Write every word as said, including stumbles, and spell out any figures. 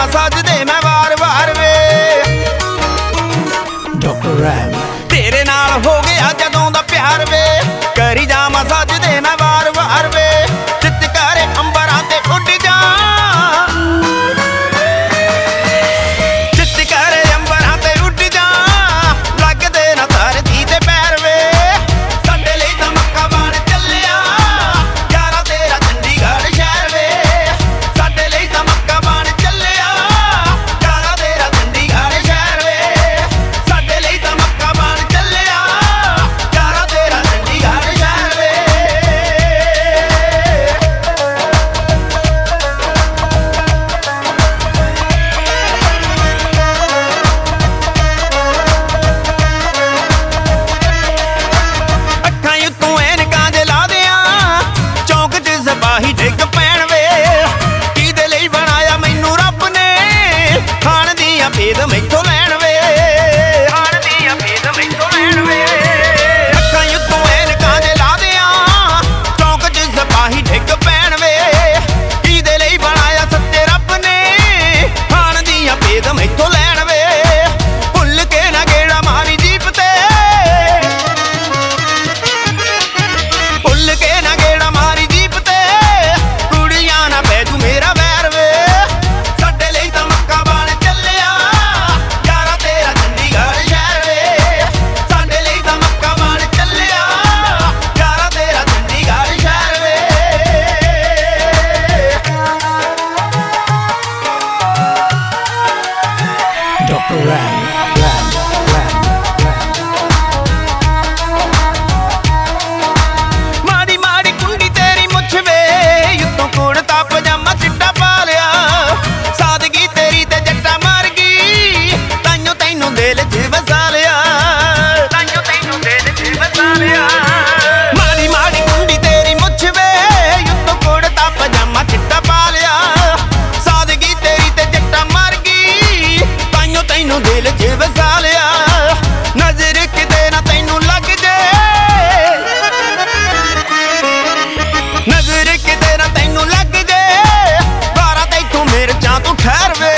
ਜਾਵਾਂ ਸੱਜਦੇ ਮੈਂ ਵਾਰ-ਵਾਰ ਵੇ। ਡਾਕਟਰ ਰੈਮ ਤੇਰੇ ਨਾਲ ਹੋ ਗਿਆ ਜਦੋਂ ਦਾ ਪਿਆਰ ਵੇ, ਕਰੀ ਜਾਵਾਂ ਸੱਜਦੇ ਮੈਂ ਵਾਰ-ਵਾਰ ਵੇ। ਚਿੱਤ ਕਰੇ ਅੰਬਰਾਂ ਤੇ ਉੱਡ ਜਾ, ਚਿੱਤ ਕਰੇ ਅੰਬਰਾਂ ਤੇ ਉੱਡ ਜਾ, ਲੱਗਦੇ ਨਾ ਧਰਤੀ ਤੇ ਪੈਰ ਵੇ। ਸਾਡੇ ਲਈ ਤਾਂ ਮੱਕਾ ਬਣ ਚੱਲਿਆ ਯਾਰਾ ਤੇਰਾ ਚੰਡੀਗੜ੍ਹ ਸ਼ਹਿਰ ਵੇ। ਸਾਡੇ ਲਈ ਤਾਂ ਮੱਕਾ ਬਣ ਚੱਲਿਆ ਯਾਰਾ ਤੇਰਾ ਚੰਡੀਗੜ੍ਹ ਸ਼ਹਿਰ ਵੇ। ਸਾਡੇ ਲਈ ਤਾਂ ਮੱਕਾ ਬਣ ਚੱਲਿਆ ਯਾਰਾ ਤੇਰਾ ਚੰਡੀਗੜ੍ਹ ਸ਼ਹਿਰ ਵੇ। ਅੱਖਾਂ ਉੱਤੋਂ ਐਨਕਾਂ ਜੇ ਲਾ ਦਿਆਂ, ਚੌਂਕ 'ਚ ਸਿਪਾਹੀ ਡਿੱਗ ਪੈਣ ਵੇ। ਕਿਹਦੇ ਲਈ ਬਣਾਇਆ ਮੈਨੂੰ ਰੱਬ ਨੇ, ਖਾਣ ਦੀਆਂ ਭੇਦ ਮੈਥੋਂ ਲੈਣ ਵੇ, ਖਾਣ ਦੀਆਂ ਭੇਦ ਮੈਥੋਂ ਲੈਣ ਵੇ। ਅੱਖਾਂ ਉੱਤੋਂ ਐਨਕਾਂ ਜੇ ਲਾ ਦਿਆਂ, ਚੌਂਕ 'ਚ ਸਿਪਾਹੀ ਡਿੱਗ ਪੈਣ ਵੇ। ਕਿਹਦੇ ਲਈ ਬਣਾਇਆ ਸੱਚੇ ਰੱਬ ਨੇ, ਖਾਣ ਦੀਆਂ ਭੇਦ ਮੈਥੋਂ ਲੈਣ ਵੇ। ਭੁੱਲ ਕੇ ਨਾ ਗੇੜਾ ਮਾਰੀ ਜੀਪ ਤੇ, ਭੁੱਲ ਕੇ ਨਾ ਗੇੜਾ ਮਾਰੀ ਜੀਪ ਤੇ, ਕੁੜੀਆਂ ਨਾ ਪੈ ਜੂ ਮੇਰਾ ਵੈਰ ਵੇ। ਸਾਡੇ ਲਈ ਤਾਂ ਮੱਕਾ ਬਣ ਚੱਲਿਆ ਯਾਰਾ ਤੇਰਾ ਚੰਡੀਗੜ੍ਹ ਸ਼ਹਿਰ ਵੇ। ਸਾਡੇ ਲਈ ਤਾਂ ਮੱਕਾ ਬਣ ਚੱਲਿਆ ਯਾਰਾ ਤੇਰਾ ਚੰਡੀਗੜ੍ਹ ਸ਼ਹਿਰ ਵੇ। ਡਾਕਟਰ ਰੈਮ ਰੈਮ ਰੈਮ ਮਾੜੀ ਮਾੜੀ ਕੁੰਡੀ ਤੇਰੀ ਮੁੱਛ ਵੇ, ਉੱਤੋਂ ਕੁੜਤਾ ਪਜਾਮਾ ਚਿੱਟਾ ਪਾ ਲਿਆ। ਸਾਦਗੀ ਤੇਰੀ ਤੇ ਜੱਟਾ ਮਰ ਗਈ, ਤਾਈਓ ਤੈਨੂੰ ਦਿਲ 'ਚ ਵਸਾ ਲਿਆ, ਤਾਈਓ ਤੈਨੂੰ ਦਿਲ 'ਚ ਵਸਾ ਲਿਆ। ਮਾੜੀ ਮਾੜੀ ਕੁੰਡੀ ਤੇਰੀ ਮੁੱਛ ਵੇ, ਉੱਤੋਂ ਕੁੜਤਾ ਪਜਾਮਾ ਚਿੱਟਾ ਪਾ ਲਿਆ। ਸਾਦਗੀ ਤੇਰੀ ਤੇ ਜੱਟਾ ਮਰ ਗਈ, ਤਾਈਓ ਤੈਨੂੰ ਦਿਲ 'ਚ ਵਸਾ ਲਿਆ। ਨਜ਼ਰ ਕਿਤੇ ਨਾ ਤੈਨੂੰ ਲੱਗ ਜੇ, ਨਜ਼ਰ ਕਿਤੇ ਨਾ ਤੈਨੂੰ ਲੱਗ ਜੇ, ਬਾਰਾਂ ਤੈਥੋਂ ਮਿਰਚਾਂ ਤੂੰ ਠਹਿਰ ਵੇ।